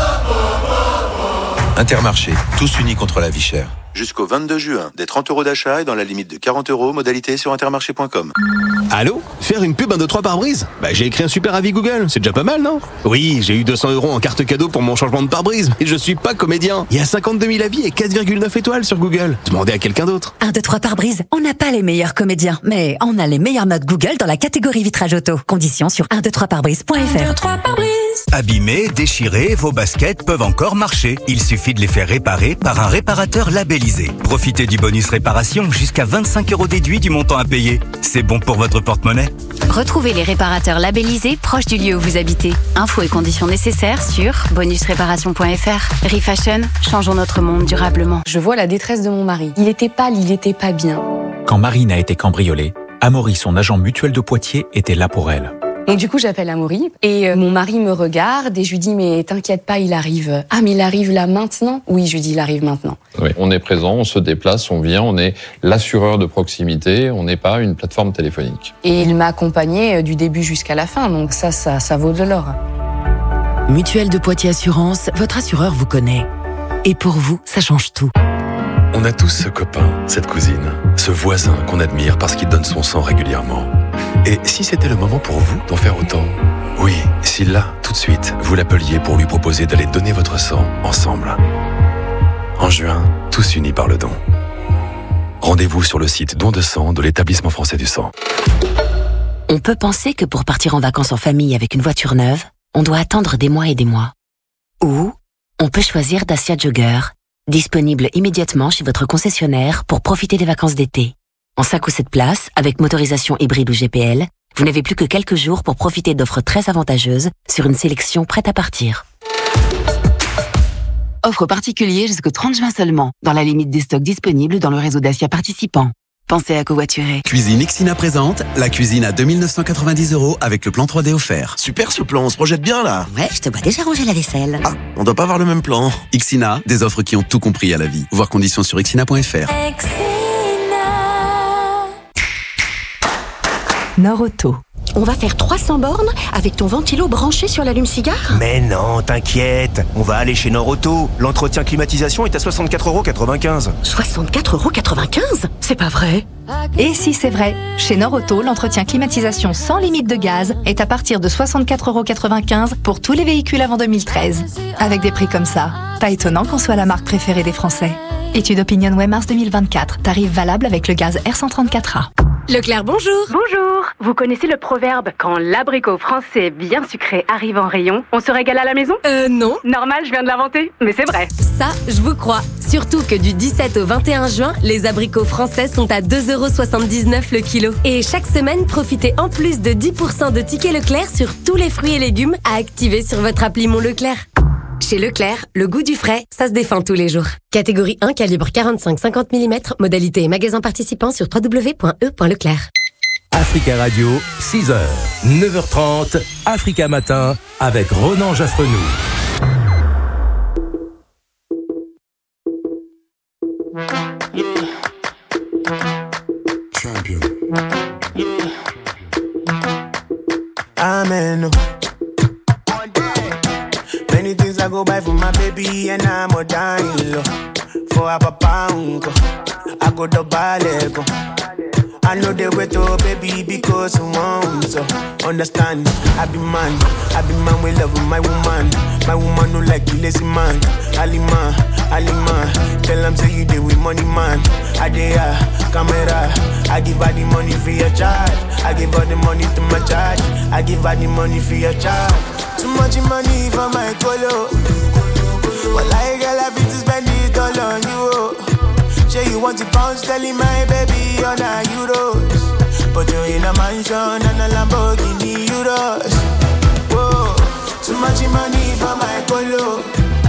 Intermarché, tous unis contre la vie chère. Jusqu'au vingt-deux juin, des trente euros d'achat et dans la limite de quarante euros, modalité sur intermarché point com. Allô? Faire une pub un deux trois pare-brise? Bah j'ai écrit un super avis Google, c'est déjà pas mal, non? Oui, j'ai eu deux cents euros en carte cadeau pour mon changement de pare-brise, et je suis pas comédien. Il y a cinquante-deux mille avis et quatre virgule neuf étoiles sur Google. Demandez à quelqu'un d'autre. un, deux, trois pare-brise, on n'a pas les meilleurs comédiens, mais on a les meilleures notes Google dans la catégorie vitrage auto. Conditions sur un deux trois pare-brise point f r. un, deux, trois pare-brise. Abîmés, déchirés, vos baskets peuvent encore marcher. Il suffit de les faire réparer par un réparateur labellisé. Profitez du bonus réparation jusqu'à vingt-cinq euros déduits du montant à payer. C'est bon pour votre porte-monnaie. Retrouvez les réparateurs labellisés proches du lieu où vous habitez. Infos et conditions nécessaires sur bonus réparation point f r. Refashion, changeons notre monde durablement. Je vois la détresse de mon mari. Il était pâle, il était pas bien. Quand Marine a été cambriolée, Amaury, son agent mutuel de Poitiers, était là pour elle. Donc du coup, j'appelle Amaury et euh, mon mari me regarde et je lui dis mais t'inquiète pas, il arrive. Ah mais il arrive là maintenant? Oui, je lui dis il arrive maintenant. Oui, on est présent, on se déplace, on vient, on est l'assureur de proximité, on n'est pas une plateforme téléphonique. Et il m'a accompagné du début jusqu'à la fin, donc ça, ça, ça vaut de l'or. Mutuelle de Poitiers Assurance, votre assureur vous connaît. Et pour vous, ça change tout. On a tous ce copain, cette cousine, ce voisin qu'on admire parce qu'il donne son sang régulièrement. Et si c'était le moment pour vous d'en faire autant ? Oui, si là, tout de suite, vous l'appeliez pour lui proposer d'aller donner votre sang ensemble. En juin, tous unis par le don. Rendez-vous sur le site don de sang de l'Établissement français du sang. On peut penser que pour partir en vacances en famille avec une voiture neuve, on doit attendre des mois et des mois. Ou on peut choisir Dacia Jogger, disponible immédiatement chez votre concessionnaire pour profiter des vacances d'été. En cinq ou sept places, avec motorisation hybride ou G P L, vous n'avez plus que quelques jours pour profiter d'offres très avantageuses sur une sélection prête à partir. Offre particulier jusqu'au trente juin seulement, dans la limite des stocks disponibles dans le réseau Dacia participant. Pensez à covoiturer. Cuisine Ixina présente la cuisine à deux mille neuf cent quatre-vingt-dix euros avec le plan trois D offert. Super ce plan, on se projette bien là. Ouais, je te vois déjà ranger la vaisselle. Ah, on doit pas avoir le même plan. Ixina, des offres qui ont tout compris à la vie. Voir conditions sur ixina point f r. Nord-Auto. On va faire trois cents bornes avec ton ventilo branché sur l'allume-cigare ? Mais non, t'inquiète, on va aller chez Nord-Auto. L'entretien climatisation est à soixante-quatre euros quatre-vingt-quinze. soixante-quatre euros quatre-vingt-quinze ? C'est pas vrai ? Et si c'est vrai, chez Nord-Auto, l'entretien climatisation sans limite de gaz est à partir de soixante-quatre euros quatre-vingt-quinze pour tous les véhicules avant deux mille treize. Avec des prix comme ça, pas étonnant qu'on soit la marque préférée des Français. Étude Opinionway mars deux mille vingt-quatre, tarif valable avec le gaz R cent trente-quatre A. Leclerc, bonjour. Bonjour. Vous connaissez le proverbe « Quand l'abricot français bien sucré arrive en rayon, on se régale à la maison » Euh, non. Normal, je viens de l'inventer, mais c'est vrai. Ça, je vous crois. Surtout que du dix-sept au vingt et un juin, les abricots français sont à deux euros soixante-dix-neuf le kilo. Et chaque semaine, profitez en plus de dix pour cent de tickets Leclerc sur tous les fruits et légumes à activer sur votre appli Mon Leclerc. Chez Leclerc, le goût du frais, ça se défend tous les jours. Catégorie un, calibre quarante-cinq à cinquante millimètres, modalité et magasin participant sur w w w point e point leclerc. Africa Radio, six heures, neuf heures trente, Africa Matin, avec Ronan Jaffrenou. Champion. Amen. Many things I go buy for my baby and I'm a dying low. For a papa uncle, I go to Balego. I know they wait oh baby because you want so understand. I be man, I be man we love my woman. My woman no like you lazy man. Alima, Alima, tell them say you deal with money man. I dey uh, camera, I give her the money for your charge. I give her the money to my charge. I give her the money for your charge. Too much money for my colo. Well I girl I fit to spend it all on you. Say you want to pounds, telling my baby on a euros. But you're in a mansion and a Lamborghini euros. Whoa, too much money for my colo.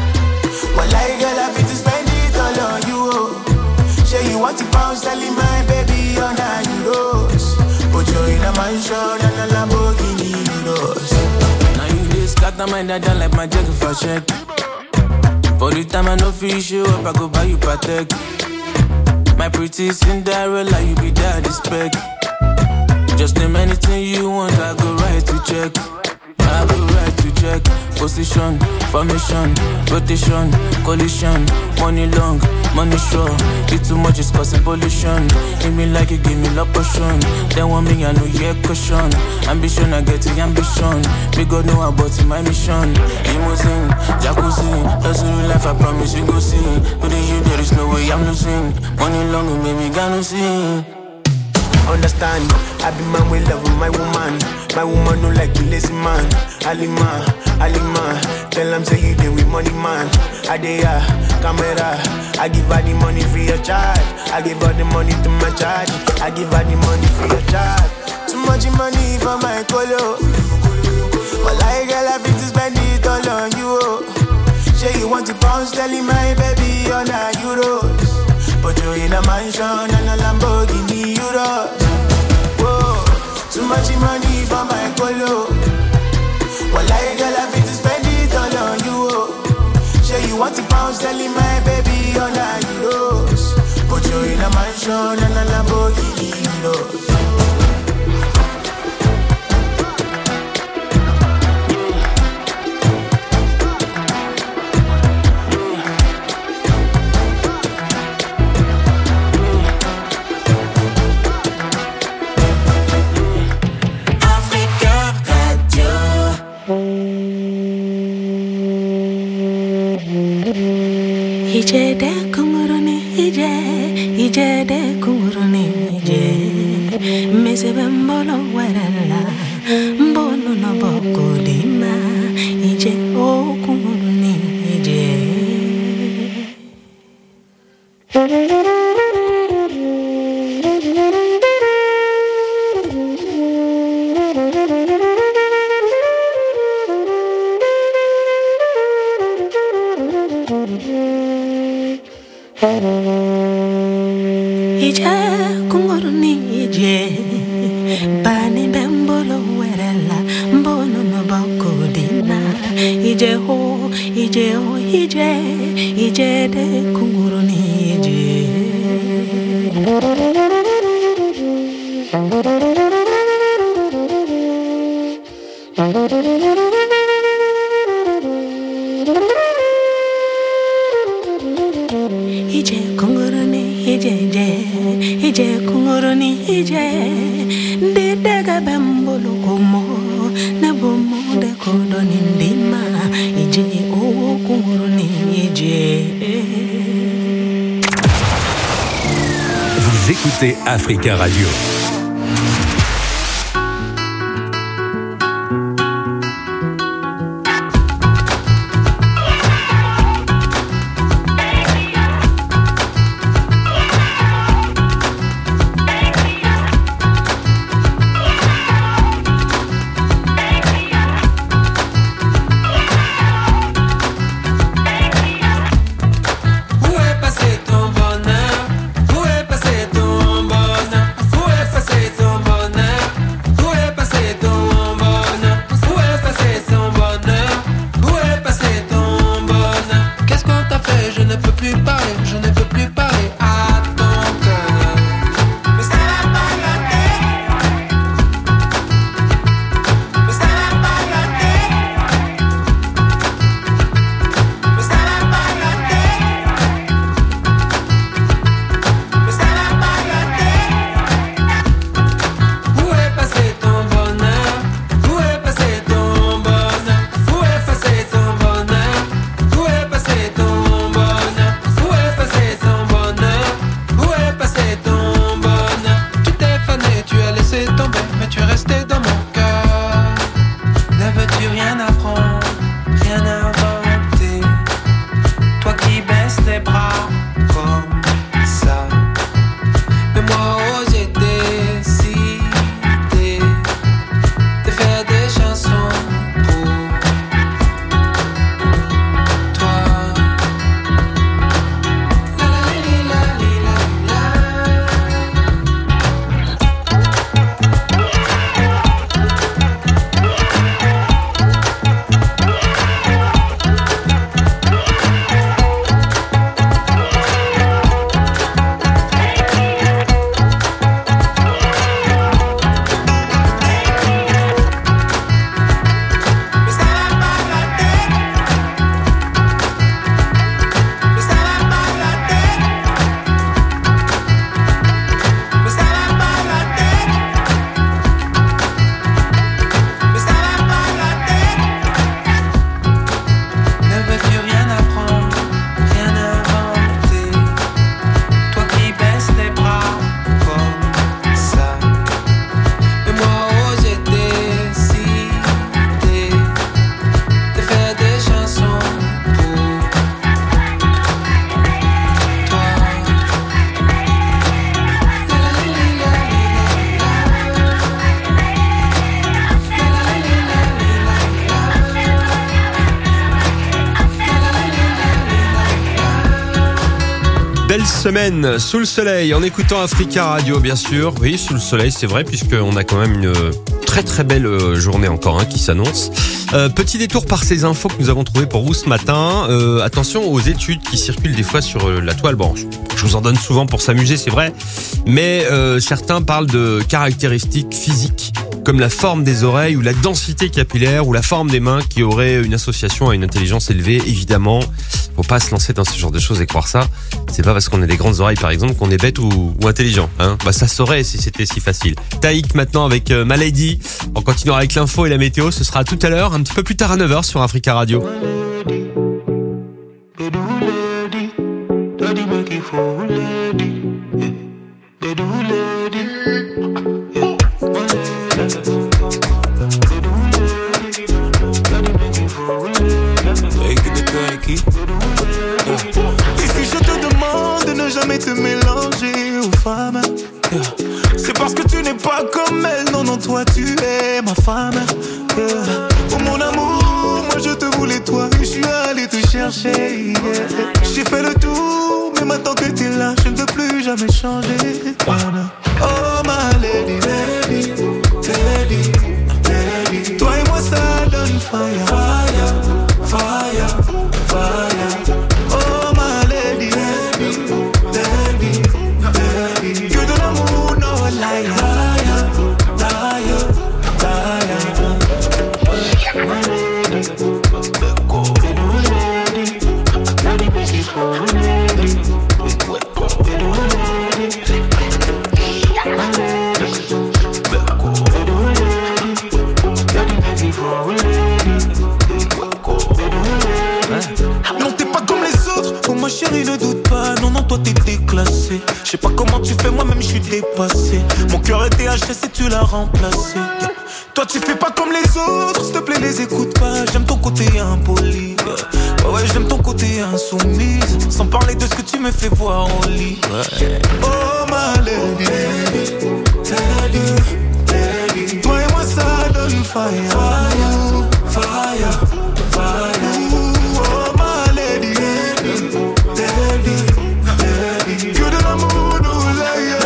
Well, I girl, I fit to spend it all on you. Say you want to pounds, telling my baby on a euros. But you're in a mansion and a Lamborghini euros. Now you just got the mind that don't like my jacket for check. For the time I know fish you up, I go buy you Patek. My pretty Cinderella, you be daddy spec. Just name anything you want, I go right to check. I go right to check. Position, formation, rotation, collision. Money long, money short. It too much is causing pollution. Give me like you give me love potion. Then want me, I know yeah caution. Ambition, I get the ambition. Big God know about my mission. Limousine, jacuzzi. That's the real life, I promise you go see. But in you, there is no way I'm losing. Money long, and baby, gotta see. Understand, I be man with love my woman. My woman no like you lazy man. Alima, Alima, tell them say you deal with money man. I dey uh, camera, I give her the money for your charge. I give her the money to my charge. I give her the money for your charge. Too much money for my colo. Well I girl I fit to spend it all on you. Say you want to pounds, telling my baby on a euros. But you're in a mansion and a Lamborghini euros. Whoa, too much money for my colo. Well, I girl, I fit to spend it all on you. Say you want to pounds, telling my baby on a euros. But you're in a mansion and a Lamborghini euros. Ijede kunguruni ije, ijede kunguruni ije. Mesebe mbolo werela, mbono no boko dima. Ije o kunguruni ije. Ije kunguruni ije, bani bembolo werela, mbono no boko dina. Ije ho, ije ho, ije, ije de kunguruni ije. Ije kunguruni ije ije, ije kunguruni ije. De daga bambolo komo, na bomo de kodoni ndima. Ije o kunguruni ije. Vous écoutez Africa Radio. Belle semaine sous le soleil en écoutant Africa Radio, bien sûr. Oui, sous le soleil, c'est vrai, puisqu'on a quand même une très très belle journée encore hein, qui s'annonce. Euh, petit détour par ces infos que nous avons trouvées pour vous ce matin. Euh, attention aux études qui circulent des fois sur la toile. Bon, je vous en donne souvent pour s'amuser, c'est vrai. Mais euh, certains parlent de caractéristiques physiques comme la forme des oreilles ou la densité capillaire ou la forme des mains qui auraient une association à une intelligence élevée. Évidemment, faut pas se lancer dans ce genre de choses et croire ça. C'est pas parce qu'on a des grandes oreilles, par exemple, qu'on est bête ou, ou intelligent. Hein. Bah, ça saurait si c'était si facile. Taïk maintenant avec euh, Malady. On continuera avec l'info et la météo. Ce sera tout à l'heure, un petit peu plus tard à neuf heures sur Africa Radio. Parce que tu n'es pas comme elle, non, non, toi tu es ma femme. Yeah. Oh mon amour, moi je te voulais toi, et je suis allé te chercher. Yeah. J'ai fait le tour, mais maintenant que t'es là, je ne veux plus jamais changer. Oh ma lady, lady, lady, lady. Toi et moi ça donne fire, fire, fire, fire. Oh ma lady, lady, lady, lady. Que de l'amour, no lie, liar, liar, liar. Non t'es pas comme les autres, oh ma chérie ne doute pas. Non non toi t'es déclassé. Je sais pas comment tu fais, moi-même je suis dépassé. Mon cœur était haché si tu l'as remplacé. Yeah. Toi tu fais pas comme les autres, s'il te plaît les écoute pas. J'aime ton côté impoli, yeah. Ouais ouais j'aime ton côté insoumise. Sans parler de ce que tu me fais voir au lit, ouais. Oh ma lady, lady, lady. Toi et moi ça donne fire, fire, fire, fire. Oh ma lady, lady, lady, lady. Que de l'amour nous laille,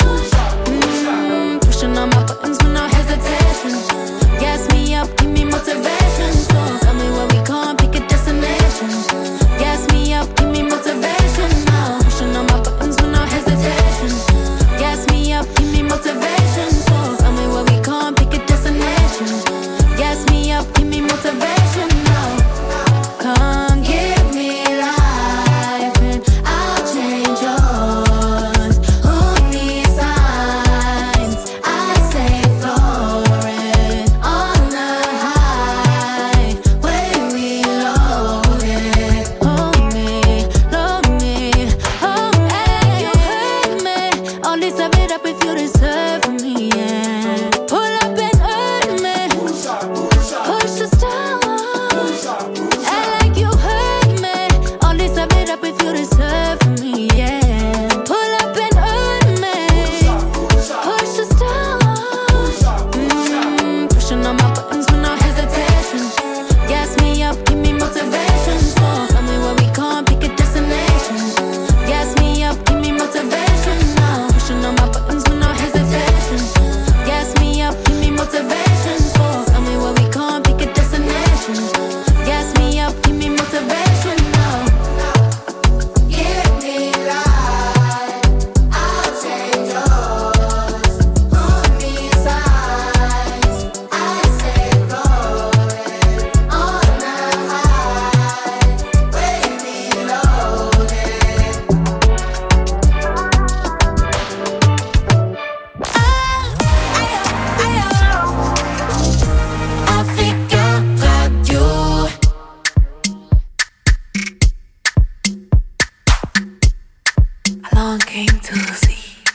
Pushing on my buttons with no hesitation. Gas me up, give me motivation. longing to see.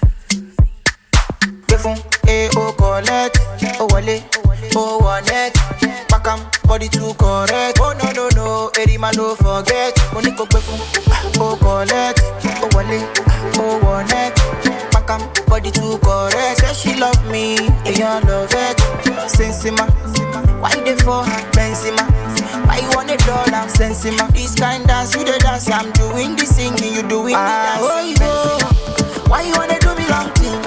Befun, eh, oh, collect, oh, wale, oh, one it. Back am, body too correct. Oh, no, no, no, Eddie man, don't forget. Money go befun, oh, collect, oh, wale, oh, one it. Back am, body too correct. Say she love me, and you love it. Sensima, why they for her, Benzema? Why you want a dollar, Sensima? This kind dance, you the dance, I'm doing the singing, you doing the dance. Oh, you go, why you wanna do me long thing?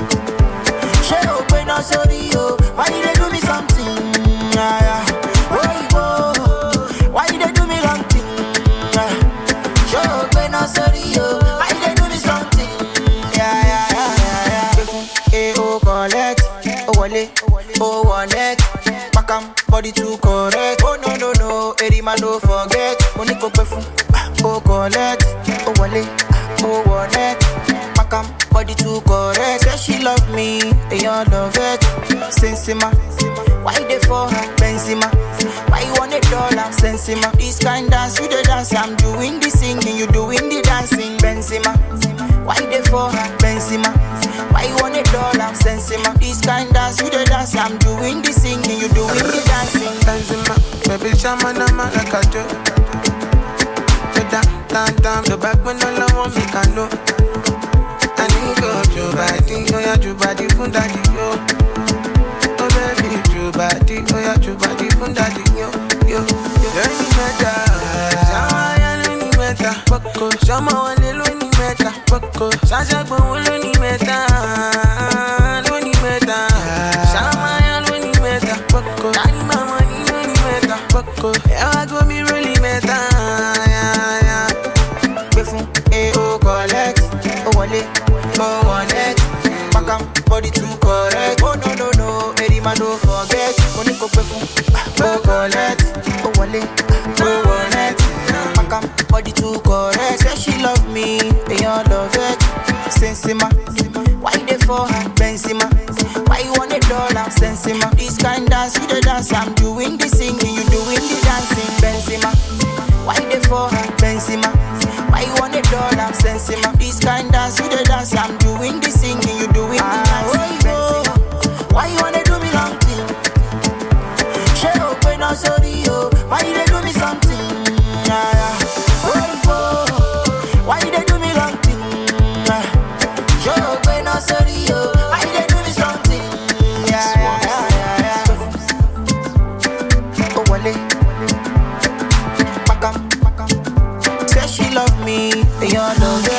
She open up, sorry, oh, why you they do me something? Yeah, yeah. Oh, you go, why you they do me long thing? Yeah. She open up, sorry, oh, why you they do me something? Yeah, yeah, yeah, yeah, yeah. Eh, oh, collect, oh, wale, oh, one it. Back am, body too correct. Oh, no, no, no, Eddie man, don't forget. Money go befun, oh, collect, oh, wale, oh, one it. Back am, body too correct. Say she love me, and you love it. Sensima, why they for her, Benzema? Why you want a dollar, Sensima? This kind dance, you the dance, I'm doing the singing, you doing the dancing, Benzema. Why they for her, Benzema? Why you want a dollar, Sensima? This kind dance, you the dance, I'm doing the singing, you doing the dancing, Benzema. Baby, shaman, I'm like a joke. Down, down, down, the back when all I want me can know. I need go to body, oh yeah, to body, fun daddy, yo. Oh baby, to body, oh yeah, to body, fun daddy, yo, yo, yo. Any meta, sama ya any meta, bako, sama wale lo ni meta, bako, saja gbo lo ni meta, lo ni meta, sama ya lo ni meta, bako, daddy mama ni lo ni meta, bako, ewa go mi really meta, yeah, yeah. Befun, eh, oh, collect, oh, wale. Oh, one it. Back am, body too correct. Oh, no, no, no, Eddie man, don't forget. Money go befun, oh, collect, oh, wale, oh, one it. Back am, body too correct. Say she love me, and you love it. Sensima, why they for her, Benzema? Why you want a dollar, Sensima? This kind dance, you the dance, I'm doing the singing, you doing the dancing, Benzema. Why they for her, Benzema? Why you want a dollar, Sensima? This kind dance, you the